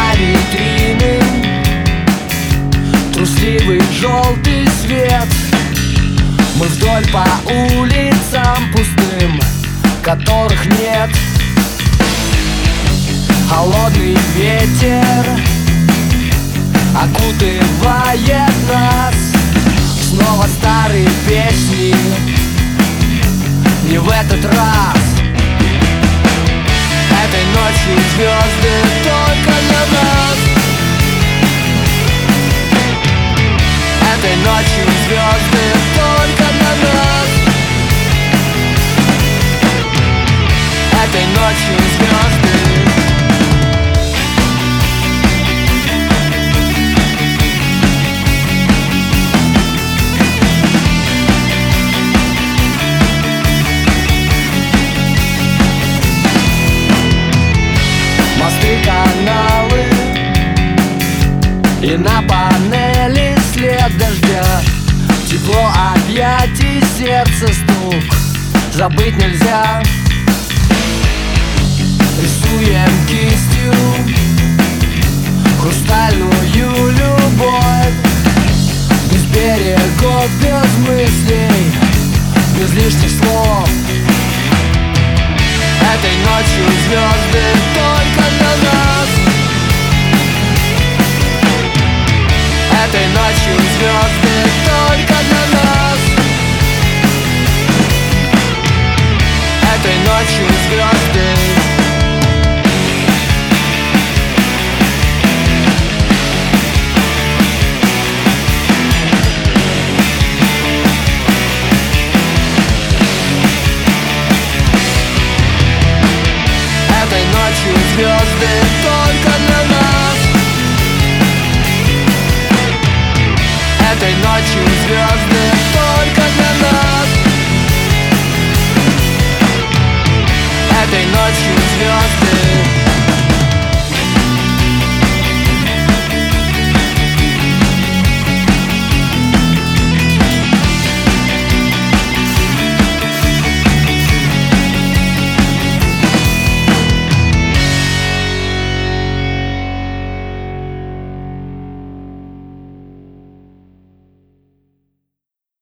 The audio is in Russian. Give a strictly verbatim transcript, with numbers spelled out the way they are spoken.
окна витрины, трусливый желтый свет. Мы вдоль по улицам пустым, которых нет. Холодный ветер окутывает нас. Снова старые песни, не в этот раз. Этой ночью звезды только для нас. Этой ночью звезды только для нас. Этой ночью звезды. Мосты, каналы и на панели след дождя. Тепло объятий, сердце стук, забыть нельзя. Рисуем кистью хрустальную любовь, без берегов, без мыслей, без лишних слов. Этой ночью звезды только для нас. Этой ночью звезды только для нас. Этой ночью звезды. Этой ночью звезды только для нас. Этой ночью звезды только для нас. Этой ночью звезды.